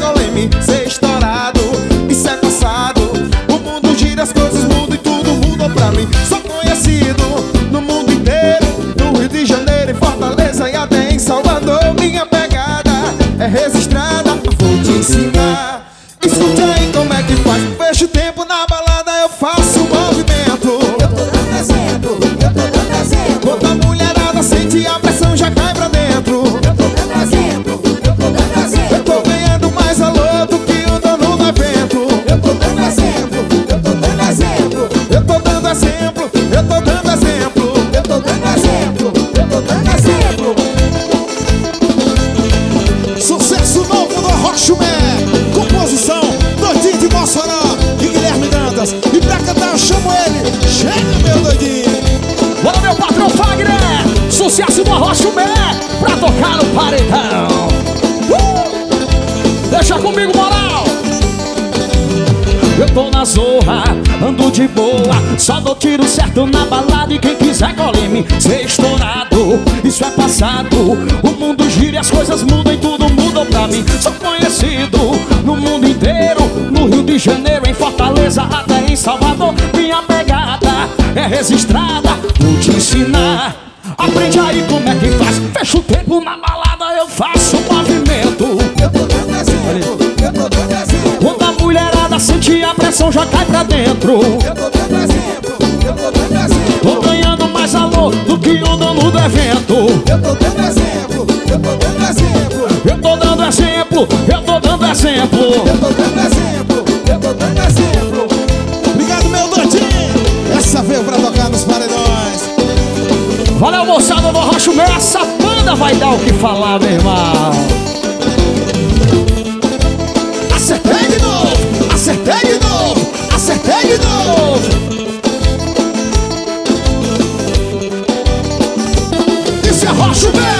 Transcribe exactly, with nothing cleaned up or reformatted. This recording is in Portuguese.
goleme, ser estourado, isso é passado. O mundo gira, as coisas mudam e tudo mudou pra mim. Sou conhecido no mundo inteiro, no Rio de Janeiro, em Fortaleza e até em Salvador. Minha pegada é registrada, vou te ensinar. Escute aí como é que faz. Fecho o tempo na balada, eu faço o movimento. Eu tô dando exemplo, eu tô dando exemplo. Quando a mulherada sente a pressão, já cai pra dentro. Eu tô dando exemplo, eu tô dando exemplo. Eu tô ganhando mais alô do que o dono do evento. Eu tô dando exemplo, eu tô dando exemplo. Eu tô dando exemplo, eu tô dando exemplo. Eu tô dando exemplo, eu tô dando exemplo. Sucesso novo do Rochumé. Composição Doidinho de Mossoró e Guilherme Dantas. E pra cantar eu chamo ele. Chega, meu doidinho. Bora, meu patrão Fagner. Sucesso do Rochumé pra tocar no paredão. uh! Deixa comigo, moral. Eu tô na zorra, ando de boa, só dou tiro certo na balada. E quem quiser goleme, ser estourado, isso é passado. O mundo gira e as coisas mudam e tudo mudou pra mim. Sou conhecido no mundo inteiro, no Rio de Janeiro, em Fortaleza, até em Salvador. Minha pegada é registrada, vou te ensinar. Aprende aí como é que faz. Fecha o tempo na balada, eu faço o movimento. Eu tô dando exemplo, eu tô dando exemplo. Quando a mulherada sente a pressão, já cai pra dentro. Eu tô dando exemplo, eu tô dando exemplo. Tô ganhando mais alô do que o dono do evento. Eu tô dando exemplo, eu tô dando exemplo. Eu tô dando exemplo, eu tô dando exemplo. Eu tô dando exemplo, eu tô dando exemplo. Obrigado, meu doidinho. Essa veio pra tocar nos paredões. Valeu, moçada do Rochumé. Essa banda vai dar o que falar, meu irmão. Acertei de novo, acertei de novo, acertei de novo. Isso é Rochumé.